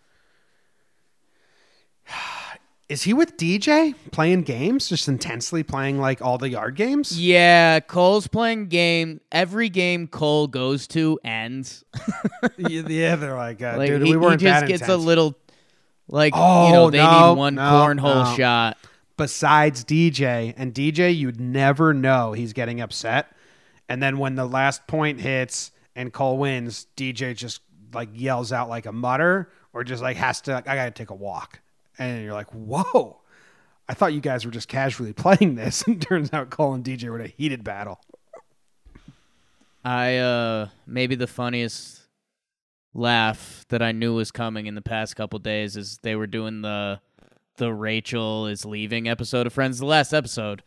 he with DJ playing games, just intensely playing like all the yard games? Yeah, Cole's playing game. Every game Cole goes to ends. Yeah, they're like, like dude, we weren't that intense. He just gets a little, like, they need one cornhole shot. Besides DJ, and DJ, you'd never know he's getting upset. And then when the last point hits and Cole wins, DJ just like yells out like a mutter, or just like has to, I got to take a walk. And you're like, whoa, I thought you guys were just casually playing this. And it turns out Cole and DJ were in a heated battle. Maybe the funniest laugh that I knew was coming in the past couple days is they were doing the Rachel is leaving episode of Friends, the last episode.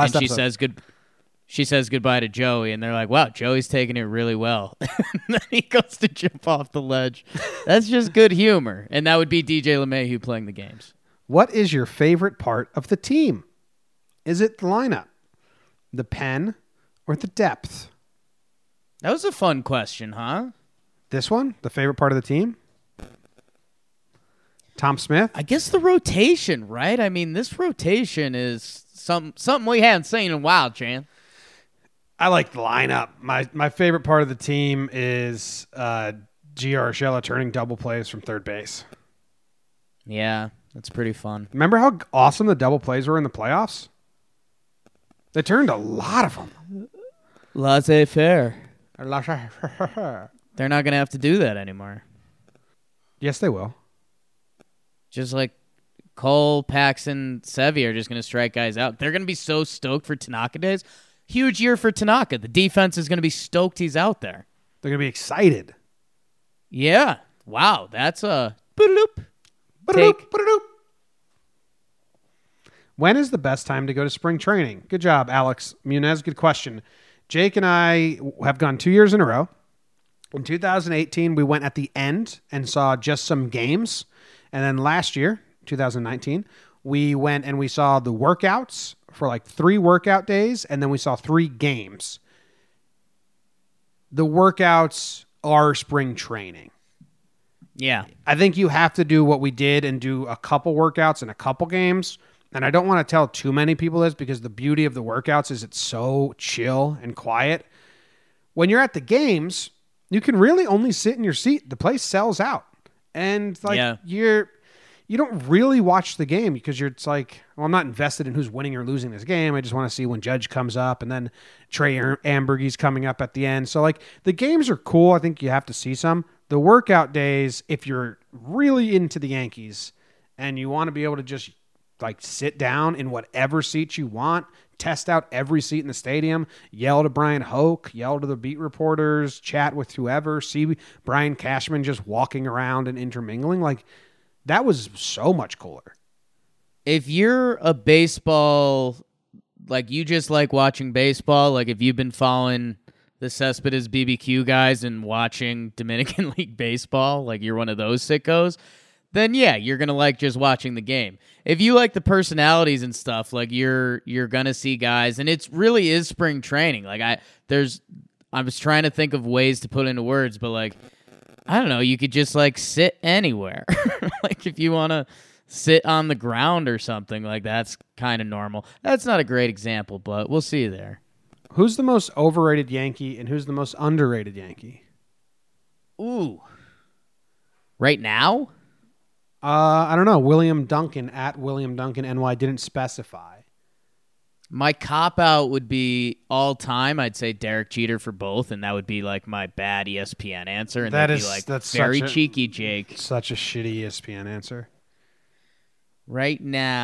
She says goodbye to Joey, and they're like, wow, Joey's taking it really well. And then he goes to jump off the ledge. That's just good humor. And that would be DJ LeMahieu playing the games. What is your favorite part of the team? Is it the lineup, the pen, or the depth? That was a fun question, huh? This one? The favorite part of the team? Tom Smith? I guess the rotation, right? I mean, this rotation is something we hadn't seen in a while, Chan. I like the lineup. My favorite part of the team is Gio Urshela turning double plays from third base. Yeah, that's pretty fun. Remember how awesome the double plays were in the playoffs? They turned a lot of them. Laissez-faire. They're not going to have to do that anymore. Yes, they will. Just like Cole, Paxton, Sevy are just going to strike guys out. They're going to be so stoked for Tanaka days. Huge year for Tanaka. The defense is going to be stoked he's out there. They're going to be excited. Yeah. Wow. That's a boop. Take. When is the best time to go to spring training? Good job, Alex Munez. Good question. Jake and I have gone 2 years in a row. In 2018, we went at the end and saw just some games. And then last year, 2019, we went and we saw the workouts for like 3 workout days, and then we saw 3 games. The workouts are spring training. Yeah. I think you have to do what we did and do a couple workouts and a couple games. And I don't want to tell too many people this because the beauty of the workouts is it's so chill and quiet. When you're at the games, you can really only sit in your seat. The place sells out. And you don't really watch the game because it's like, well, I'm not invested in who's winning or losing this game. I just want to see when Judge comes up and then Trey Ambergy's coming up at the end. So like the games are cool. I think you have to see some. The workout days, if you're really into the Yankees and you want to be able to just like sit down in whatever seat you want, test out every seat in the stadium, yell to Brian Hoke, yell to the beat reporters, chat with whoever, see Brian Cashman just walking around and intermingling. Like that was so much cooler. If you're a baseball, like you just like watching baseball, like if you've been following the Cespedes BBQ guys and watching Dominican League baseball, like you're one of those sickos, then yeah, you're going to like just watching the game. If you like the personalities and stuff, like you're going to see guys, and it really is spring training. Like I was trying to think of ways to put into words, but like, I don't know, you could just like sit anywhere. Like if you want to sit on the ground or something, like that's kind of normal. That's not a great example, but we'll see you there. Who's the most overrated Yankee and who's the most underrated Yankee? Ooh. Right now? I don't know. William Duncan at William Duncan NY didn't specify. My cop-out would be all-time. I'd say Derek Jeter for both, and that would be like my bad ESPN answer. And that'd be like that's very cheeky, Jake. Such a shitty ESPN answer. Right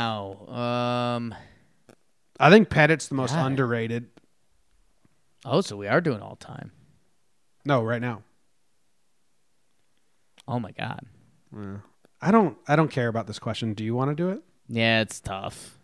now, I think Pettit's the most underrated. Oh, so we are doing all-time. No, right now. Oh my God. Yeah. I don't care about this question. Do you want to do it? Yeah, it's tough.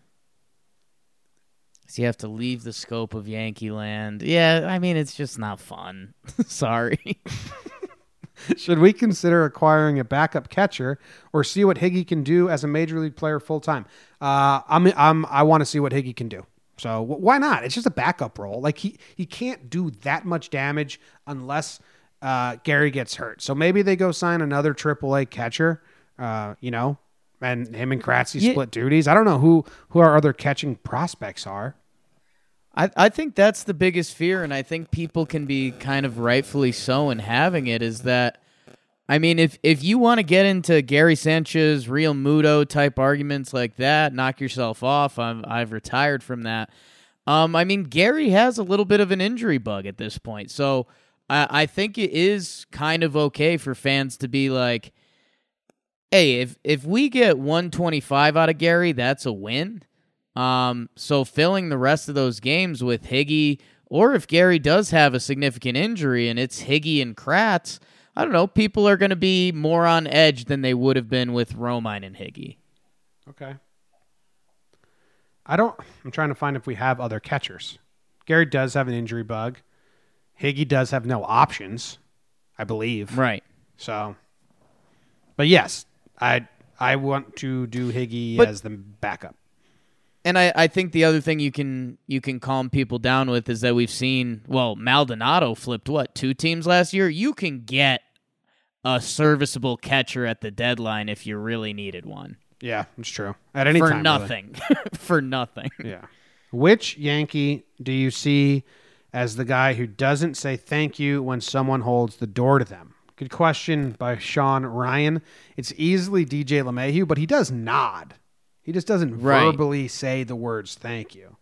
So you have to leave the scope of Yankee land. Yeah, I mean, it's just not fun. Sorry. Should we consider acquiring a backup catcher or see what Higgy can do as a major league player full time? I want to see what Higgy can do. So why not? It's just a backup role. Like he can't do that much damage unless Gary gets hurt. So maybe they go sign another AAA catcher. And him and Kratzy split duties. I don't know who our other catching prospects are. I think that's the biggest fear, and I think people can be kind of rightfully so in having it, is that, I mean, if you want to get into Gary Sanchez, Real Muto type arguments like that, knock yourself off. I've retired from that. I mean, Gary has a little bit of an injury bug at this point, so I think it is kind of okay for fans to be like, hey, if we get 125 out of Gary, that's a win. So filling the rest of those games with Higgy, or if Gary does have a significant injury and it's Higgy and Kratz, I don't know, people are going to be more on edge than they would have been with Romine and Higgy. Okay. I'm trying to find if we have other catchers. Gary does have an injury bug. Higgy does have no options, I believe. Right. So, but yes, I want to do Higgy as the backup. And I think the other thing you can calm people down with is that we've seen, Maldonado flipped 2 teams last year? You can get a serviceable catcher at the deadline if you really needed one. Yeah, it's true. At any time. For nothing. Really. For nothing. Yeah. Which Yankee do you see as the guy who doesn't say thank you when someone holds the door to them? Good question by Sean Ryan. It's easily DJ LeMahieu, but he does nod. He just doesn't verbally say the words thank you.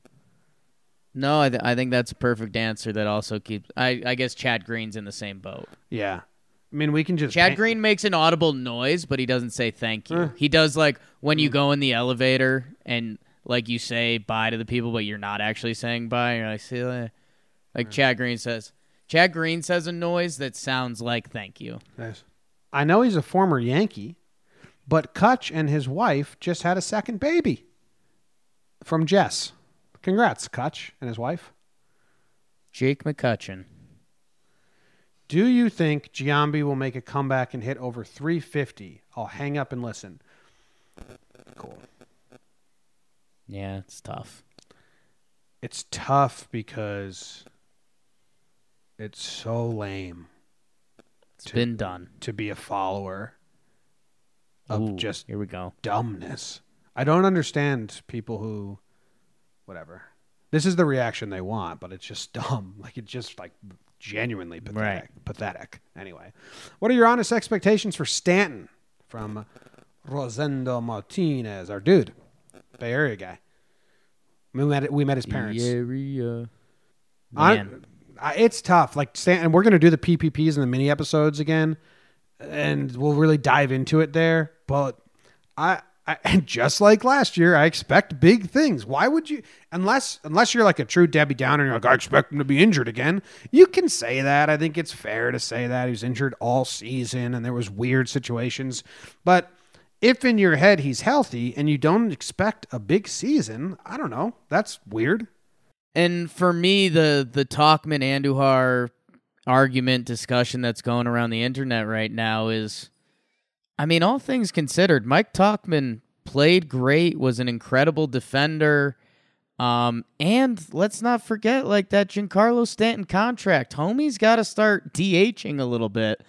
No, I think that's a perfect answer that also keeps... I guess Chad Green's in the same boat. Yeah. I mean, we can just Chad Green makes an audible noise, but he doesn't say thank you. He does like when you go in the elevator and like you say bye to the people, but you're not actually saying bye. You're like, see you later. Like Chad Green says. Chad Green says a noise that sounds like thank you. Nice. I know he's a former Yankee, but Kutch and his wife just had a second baby from Jess. Congrats, Kutch and his wife. Jake McCutcheon. Do you think Giambi will make a comeback and hit over 350? I'll hang up and listen. Cool. Yeah, it's tough. It's tough because it's so lame. It's been done. To be a follower of Ooh, just here we go. dumbness. I don't understand people who, whatever. This is the reaction they want, but it's just dumb. Like it's just like genuinely pathetic. Right. Pathetic. Anyway, what are your honest expectations for Stanton from Rosendo Martinez, our dude, Bay Area guy? We met his parents. Area. It's tough. Like Stanton, we're going to do the PPPs and the mini episodes again, and we'll really dive into it there. But and just like last year, I expect big things. Why would you, unless you're like a true Debbie Downer and you're like, I expect him to be injured again. You can say that. I think it's fair to say that. He was injured all season and there was weird situations. But if in your head he's healthy and you don't expect a big season, I don't know. That's weird. And for me, the Talkman Andujar argument discussion that's going around the internet right now is, I mean, all things considered, Mike Talkman played great, was an incredible defender. And let's not forget, like, that Giancarlo Stanton contract. Homie's got to start DHing a little bit.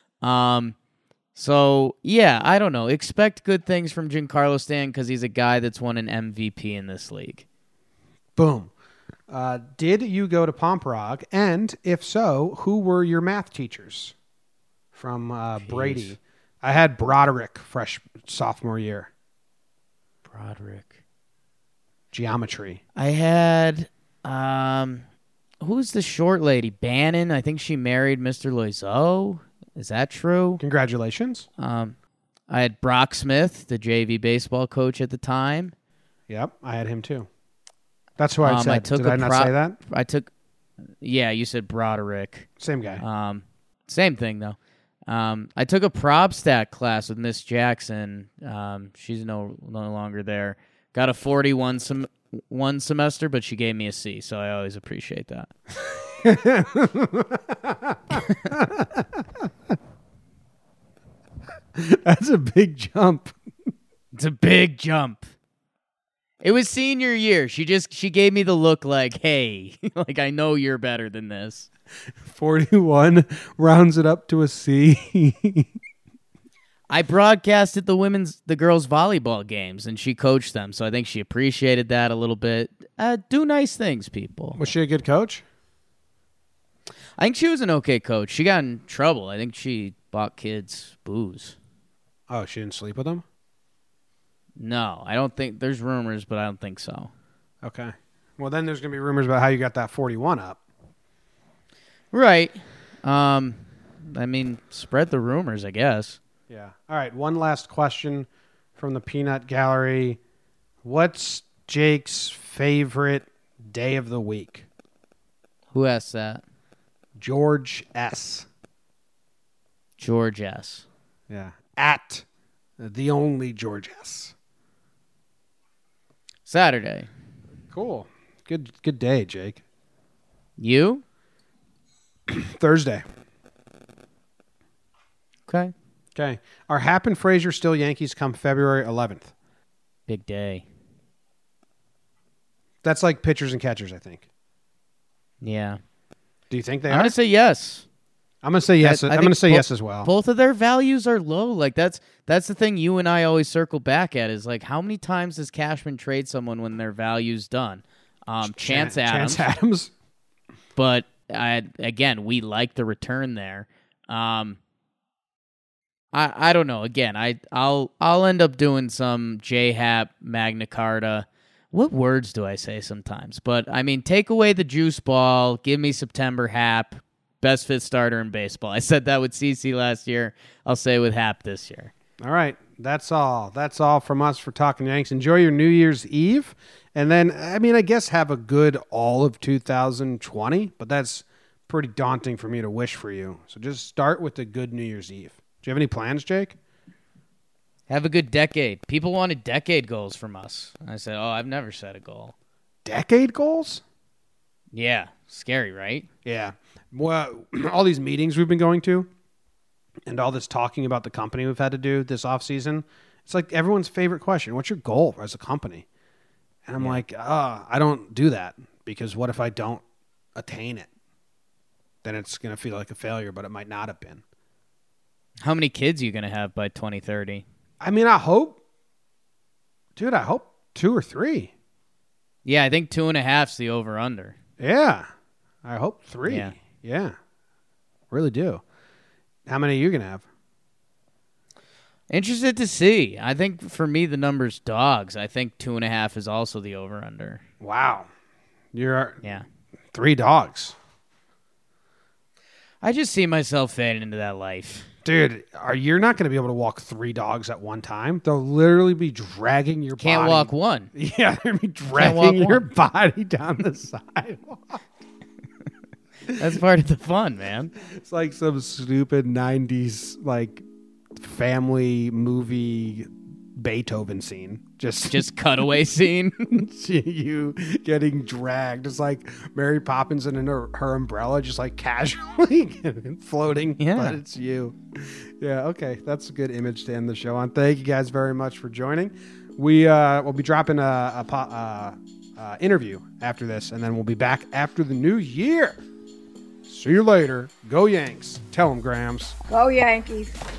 So, yeah, I don't know. Expect good things from Giancarlo Stanton because he's a guy that's won an MVP in this league. Boom. Did you go to Pomprog? And if so, who were your math teachers? From Brady. I had Broderick sophomore year. Broderick. Geometry. I had, who's the short lady? Bannon. I think she married Mr. Loiseau. Is that true? Congratulations. I had Brock Smith, the JV baseball coach at the time. Yep, I had him too. That's who I said. Did I not say that? Yeah, you said Broderick. Same guy. Same thing, though. I took a prob stat class with Miss Jackson. She's no longer there. Got a 41 one semester, but she gave me a C, so I always appreciate that. That's a big jump. It's a big jump. It was senior year. She gave me the look like, hey, like I know you're better than this. 41 rounds it up to a C. I broadcasted the girls' volleyball games, and she coached them, so I think she appreciated that a little bit. Do nice things, people. Was she a good coach? I think she was an okay coach. She got in trouble. I think she bought kids booze. Oh, she didn't sleep with them? No, I don't think. There's rumors, but I don't think so. Okay. Well, then there's going to be rumors about how you got that 41 up. Right. I mean, spread the rumors, I guess. Yeah. All right. One last question from the Peanut Gallery. What's Jake's favorite day of the week? Who asked that? George S. George S. Yeah. At the only George S. Saturday. Cool. Good day, Jake. You? Thursday. Okay. Are Happ and Frazier still Yankees come February 11th? Big day. That's like pitchers and catchers, I think. Yeah. Do you think they I'm are? going to say yes. I'm going to say yes. I'm going to say yes as well. Both of their values are low. Like that's the thing you and I always circle back at is like how many times does Cashman trade someone when their value's done? Chance Adams. But again, we like the return there. I don't know. Again, I'll end up doing some J-Hap, Magna Carta. What words do I say sometimes? But I mean, take away the juice ball, give me September Hap, best fifth starter in baseball. I said that with CC last year. I'll say it with Hap this year. All right. That's all. That's all from us for Talking Yanks. Enjoy your New Year's Eve. And then, I guess have a good all of 2020, but that's pretty daunting for me to wish for you. So just start with a good New Year's Eve. Do you have any plans, Jake? Have a good decade. People wanted decade goals from us. I said, I've never set a goal. Decade goals? Yeah. Scary, right? Yeah. Well, all these meetings we've been going to and all this talking about the company we've had to do this offseason, it's like everyone's favorite question. What's your goal as a company? And I'm like, I don't do that because what if I don't attain it? Then it's going to feel like a failure, but it might not have been. How many kids are you going to have by 2030? I hope 2 or 3. Yeah, I think 2.5's the over-under. Yeah. I hope 3. Yeah. Really do. How many are you going to have? Interested to see. I think for me, the number's dogs. I think 2.5 is also the over-under. Wow. You're 3 dogs. I just see myself fading into that life. Dude, you're not going to be able to walk 3 dogs at one time. They'll literally be dragging your body. Can't walk one. Yeah, they're going to be dragging your body down the sidewalk. That's part of the fun, man. It's like some stupid 90s family movie Beethoven scene. Just cutaway scene. You getting dragged. It's like Mary Poppins and her umbrella just casually floating. Yeah. But it's you. Yeah, okay. That's a good image to end the show on. Thank you guys very much for joining. We'll be dropping a interview after this, and then we'll be back after the new year. See you later. Go Yanks. Tell them, Grams. Go Yankees.